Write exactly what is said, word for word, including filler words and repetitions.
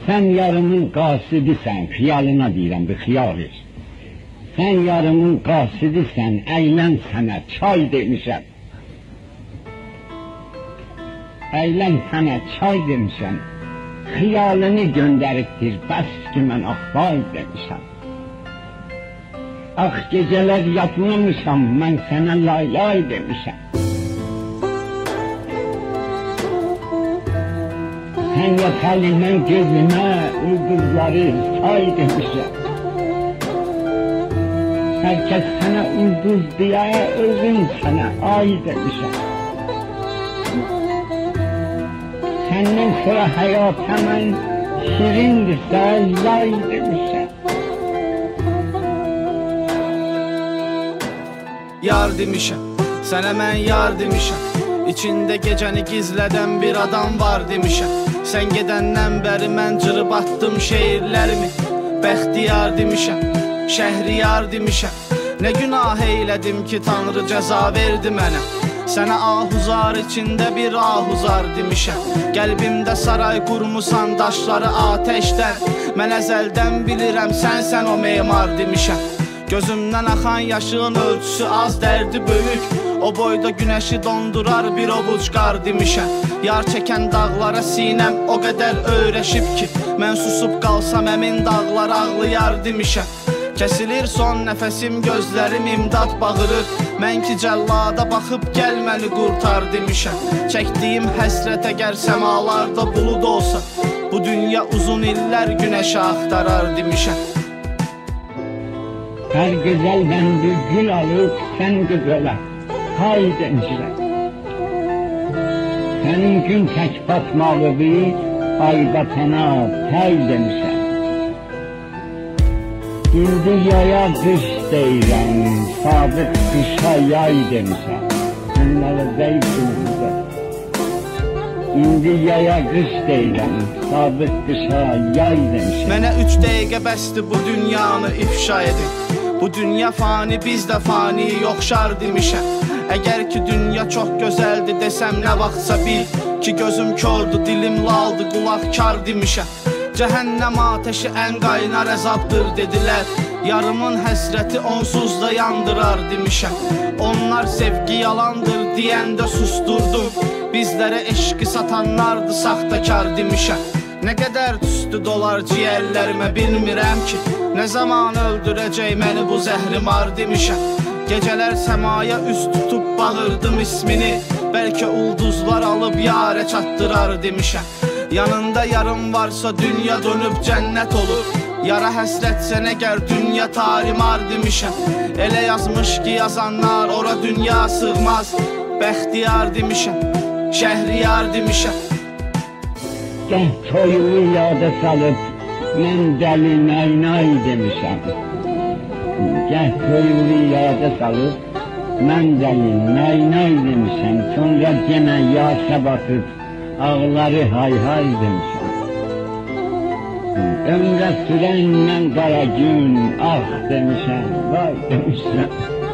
Sən yarımın qasidisən, xiyalına deyirəm, bir xiyal et. Sən yarımın qasidisən, əylən sənə çay demişəm. Əylən sənə çay demişəm. Xiyalını göndəribdir, bəs ki mən axbay demişəm. Ax gecələr yatmamışam, mən sənə lay lay demişəm. Sən yatalımın gözümə, ulduzları say demişəm. Hər kəs sənə ulduz deyə, özün sənə ay demişəm. Səndən sonra həyat həmən şirindirsə, yay demişəm. Yar demişəm, sənə mən yar demişəm. İçində gecəni gizlədən bir adam var demişəm. Sən gedəndən bəri mən cırıb attım şeirlərimi. Bəxtiyar demişəm, şəhriyar demişəm. Nə günah eylədim ki Tanrı cəza verdi mənə. Sənə ahuzar içində bir ahuzar demişəm. Qəlbimdə saray qurmusan daşları atəşdən. Mən əzəldən bilirəm sənsən o memar demişəm. Gözümdən axan yaşığın ölçüsü az, dərdi böyük. O boyda günəşi dondurar bir ovuc qar demişəm. Yar çəkən dağlara sinəm o qədər öyrəşib ki mən susub qalsam əmin dağlar ağlayar demişəm. Kəsilir son nəfəsim, gözlərim imdad bağırır. Mən ki cəllada baxıb gəl məni qurtar demişəm. Çəkdiyim həsrət əgər səmalarda bulud olsa, bu dünya uzun illər günəşi axtarar demişəm. Hər gözəldən bir gül alıb sən gözələ hay demişəm. Sənin gün tək batmağı bir ay batana tay demişəm. İndi yaya qış deyirəm, sabit qışa yay demişəm. Onlara zeytinizdə. İndi yaya qış deyirəm, sabit qışa yay demişəm. Mənə üç dəqiqə bəsdir bu dünyanı ifşa edin. Bu dünya fani, biz də fani yoxşar demişəm. Əgər ki dünya çox gözəldir desəm nə vaxtsa bil ki gözüm kördür, dilim laldır, qulaq kar demişəm. Cəhənnəm ateşi ən qaynar əzabdır dedilər. Yarımın həsrəti onsuz da yandırar demişəm. Onlar sevgi yalandır deyəndə susturdum. Bizlərə eşqi satanlardı saxtakar demişəm. Nə qədər tüstü dolar ciyərlərimə bilmirəm ki nə zaman öldürəcək məni bu zəhrimar demişəm. Gecələr səmaya üst tutub bağırdım ismini. Bəlkə ulduzlar alıb yarə çatdırar demişəm. Yanında yarım varsa dünya dönüb cənnət olur. Yara həsrətsən əgər dünya tarimar demişəm. Elə yazmış ki yazanlar ora dünya sığmaz. Bəxtiyar demişəm, şəhriyar demişəm. Gəh toyumu yada salıb mən dəli nay-nay demişəm. Gəh toyumu yada salıb mən dəli nay-nay demişəm. Sonra yenə yaşa batıb ağları hay-hay demişəm. Ömrə sürən mən qara gün ah demişəm, vay demişəm.